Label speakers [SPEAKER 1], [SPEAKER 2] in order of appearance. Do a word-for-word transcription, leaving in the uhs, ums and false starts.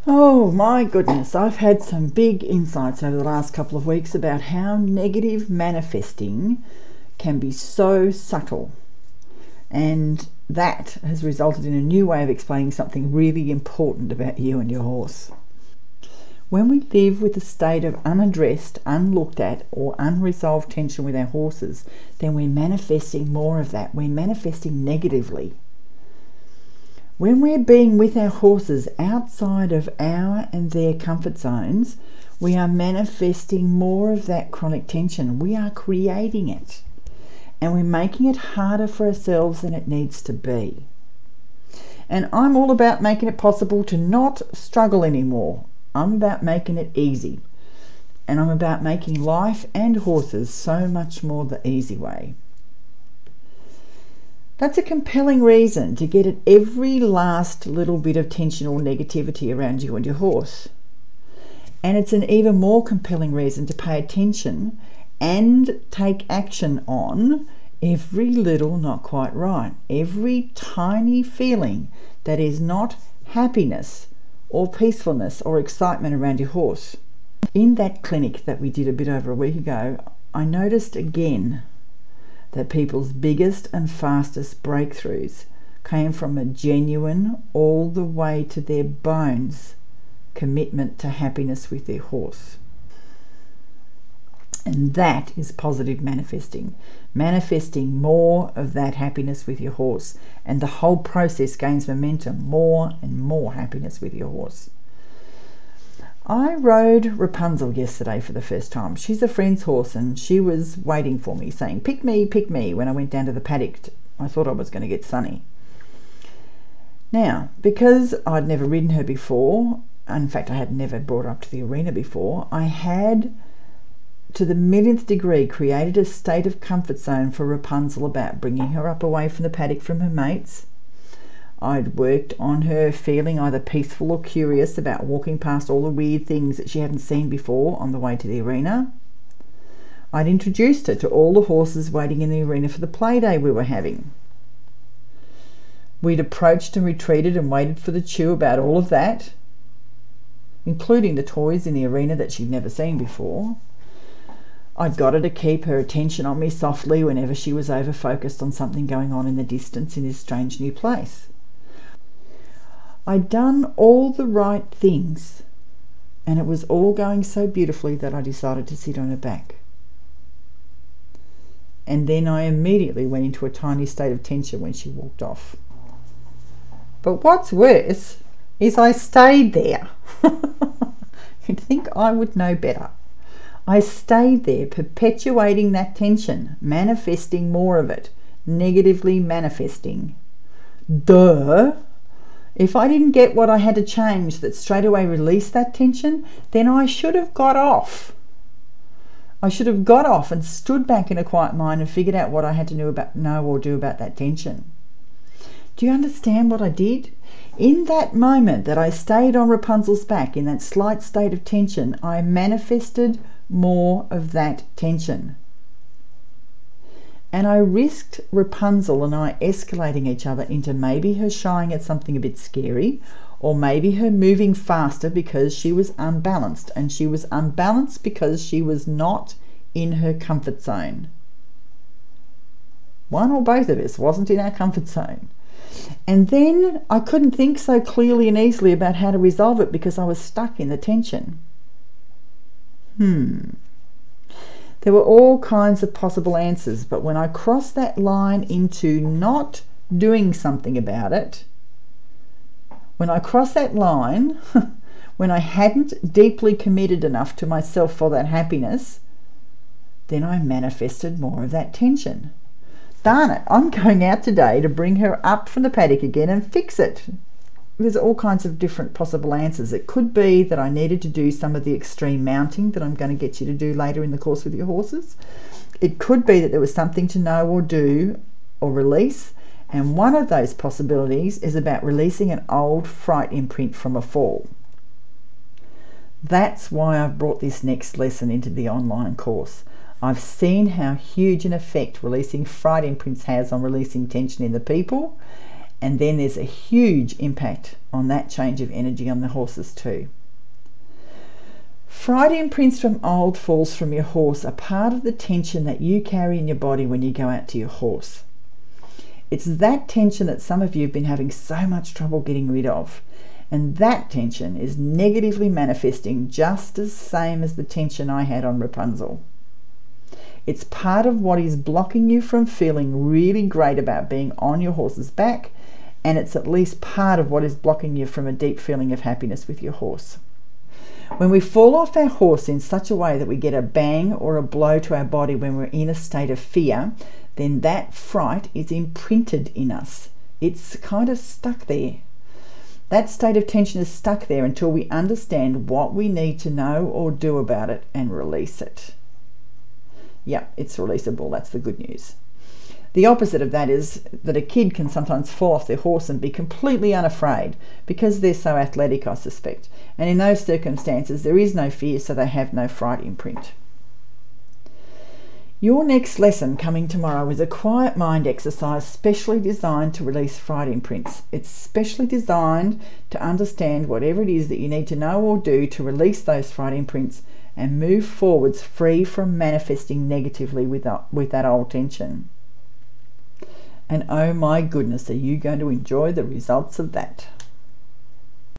[SPEAKER 1] Oh my goodness, I've had some big insights over the last couple of weeks about how negative manifesting can be so subtle. And that has resulted in a new way of explaining something really important about you and your horse. When we live with a state of unaddressed, unlooked at, or unresolved tension with our horses, then we're manifesting more of that. We're manifesting negatively. When we're being with our horses outside of our and their comfort zones, we are manifesting more of that chronic tension. We are creating it. And we're making it harder for ourselves than it needs to be. And I'm all about making it possible to not struggle anymore. I'm about making it easy. And I'm about making life and horses so much more the easy way. That's a compelling reason to get at every last little bit of tension or negativity around you and your horse. And it's an even more compelling reason to pay attention and take action on every little not quite right, every tiny feeling that is not happiness or peacefulness or excitement around your horse. In that clinic that we did a bit over a week ago, I noticed again that people's biggest and fastest breakthroughs came from a genuine, all the way to their bones, commitment to happiness with their horse. And that is positive manifesting. Manifesting more of that happiness with your horse. And the whole process gains momentum, more and more happiness with your horse. I rode Rapunzel yesterday for the first time. She's a friend's horse and she was waiting for me, saying, pick me, pick me, when I went down to the paddock. I thought I was going to get sunny. Now, because I'd never ridden her before, in fact I had never brought her up to the arena before, I had, to the millionth degree, created a state of comfort zone for Rapunzel about bringing her up away from the paddock from her mates. I'd worked on her feeling either peaceful or curious about walking past all the weird things that she hadn't seen before on the way to the arena. I'd introduced her to all the horses waiting in the arena for the play day we were having. We'd approached and retreated and waited for the chew about all of that, including the toys in the arena that she'd never seen before. I'd got her to keep her attention on me softly whenever she was over-focused on something going on in the distance in this strange new place. I'd done all the right things, and it was all going so beautifully that I decided to sit on her back. And then I immediately went into a tiny state of tension when she walked off. But what's worse is I stayed there. You'd think I would know better. I stayed there, perpetuating that tension, manifesting more of it, negatively manifesting. Duh! If I didn't get what I had to change that straight away released that tension, then I should have got off. I should have got off and stood back in a quiet mind and figured out what I had to know, about, know or do about that tension. Do you understand what I did? In that moment that I stayed on Rapunzel's back, in that slight state of tension, I manifested more of that tension. And I risked Rapunzel and I escalating each other into maybe her shying at something a bit scary, or maybe her moving faster because she was unbalanced, and she was unbalanced because she was not in her comfort zone. One or both of us wasn't in our comfort zone. And then I couldn't think so clearly and easily about how to resolve it because I was stuck in the tension. Hmm. There were all kinds of possible answers, but when I crossed that line into not doing something about it, when I crossed that line, when I hadn't deeply committed enough to myself for that happiness, then I manifested more of that tension. Darn it, I'm going out today to bring her up from the paddock again and fix it. There's all kinds of different possible answers. It could be that I needed to do some of the extreme mounting that I'm going to get you to do later in the course with your horses. It could be that there was something to know or do or release, and one of those possibilities is about releasing an old fright imprint from a fall. That's why I've brought this next lesson into the online course. I've seen how huge an effect releasing fright imprints has on releasing tension in the people, And then there's a huge impact on that change of energy on the horses too. Fried imprints from old falls from your horse are part of the tension that you carry in your body when you go out to your horse. It's that tension that some of you have been having so much trouble getting rid of. And that tension is negatively manifesting just as same as the tension I had on Rapunzel. It's part of what is blocking you from feeling really great about being on your horse's back, and it's at least part of what is blocking you from a deep feeling of happiness with your horse. When we fall off our horse in such a way that we get a bang or a blow to our body when we're in a state of fear, then that fright is imprinted in us. It's kind of stuck there. That state of tension is stuck there until we understand what we need to know or do about it and release it. Yeah, it's releasable. That's the good news. The opposite of that is that a kid can sometimes fall off their horse and be completely unafraid because they're so athletic, I suspect. And in those circumstances, there is no fear, so they have no fright imprint. Your next lesson coming tomorrow is a quiet mind exercise specially designed to release fright imprints. It's specially designed to understand whatever it is that you need to know or do to release those fright imprints and move forwards free from manifesting negatively with that, with that old tension. And oh my goodness, are you going to enjoy the results of that?